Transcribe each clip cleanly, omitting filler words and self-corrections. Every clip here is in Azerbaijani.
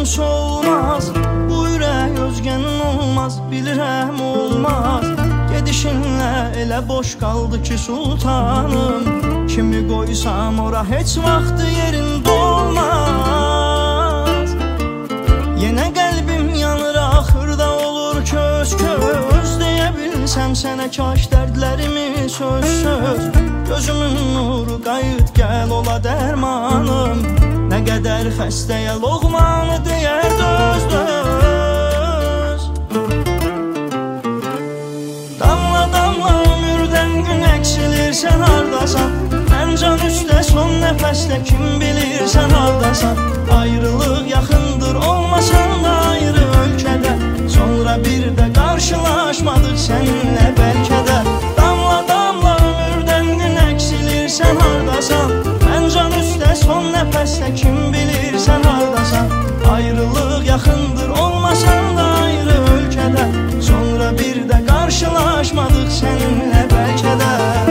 solmaz. Bu ürək özgənin olmaz, bilirəm olmaz. Gedişinlə elə boş qaldı ki sultanım, kimi qoysam ora heç vaxtı yerində olmaz. Yenə qəlbim yanır, axırda olur köz-köz. Deyə bilsəm sənə kaş dərdlərimi söz-söz. Gözümün nuru qayıt gəl ola dərmanım. Nə qədər xəstəyə loğmanı deyər döz-döz. Damla damla ömürdən gün əksilir, sən hardasan? Mən can üstə son nəfəsdə kim bilir sən hardasan? Ayrılıq yaxındır, olmasan da ayrı ölkədə. Sonra bir də qarşılaşmadıq səninlə bəlkə də. Damla damla ömürdən gün əksilir, sən hardasan? Mən can üstə son nəfəsdə kim bilir sən hardasan? Ayrılıq yaxındır, olmasan da ayrı ölkədə. Sonra bir də qarşılaşmadıq səninlə bəlkə də.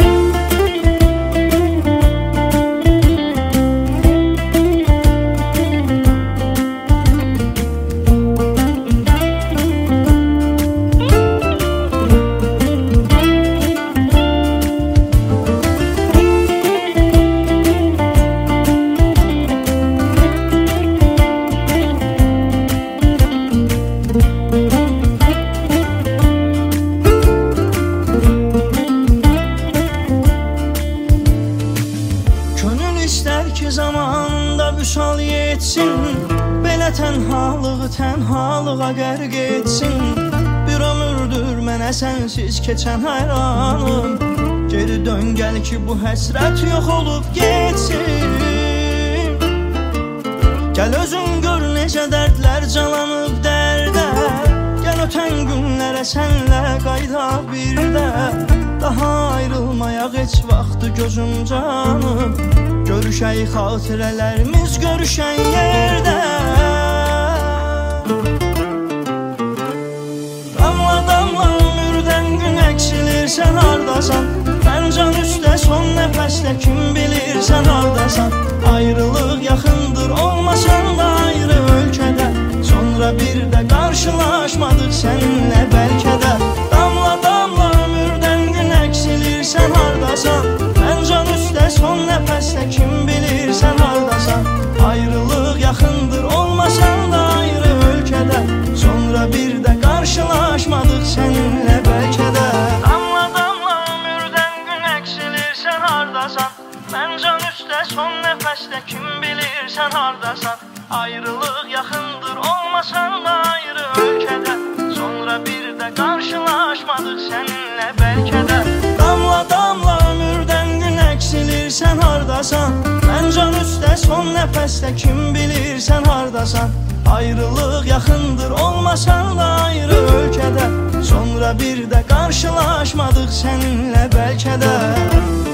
Zamanında vüsal yetsin, belə tənhalığı tənhalığa qərq etsin. Bir ömürdür mənə sənsiz keçən hayranım. Geri dön gəl ki bu həsrət yox olub getsin. Gəl özün gör necə dərdlər calanıb dərdə. Gəl ötən günlərə sənlə qayda bir də. Daha ayrılmayaq heç vaxtı gözüm canım. Görüşək xatirələrimiz görüşən yerdə. Damla damla ömürdən gün əksilir, sən hardasan? Mən can üstə son nəfəsdə kim bilir sən hardasan? Ayrılıq yaxındır, olmasan da ayrı ölkədə. Sonra bir də qarşılaşmadıq səninlə bəlkə də. Damla damla ömürdən gün əksilir, sən hardasan? Mən can üstə son nəfəsdə kim bilir sən hardasan? Ayrılıq yaxındır, olmasan da ayrı ölkədə. Sonra bir də qarşılaşmadıq səninlə bəlkə də. Damla damla ömürdən gün əksilir, sən hardasan? Mən can üstə son nəfəsdə kim bilir sən hardasan? Ayrılıq yaxındır, olmasan da ayrı ölkədə. Sonra bir də qarşılaşmadıq səninlə bəlkə də. Damla damla ömürdən gün əksilir, sən hardasan? Mən can üstə son nəfəsdə kim bilir sən hardasan? Ayrılıq yaxındır, olmasan da ayrı ölkədə. Sonra bir də qarşılaşmadıq səninlə bəlkə də.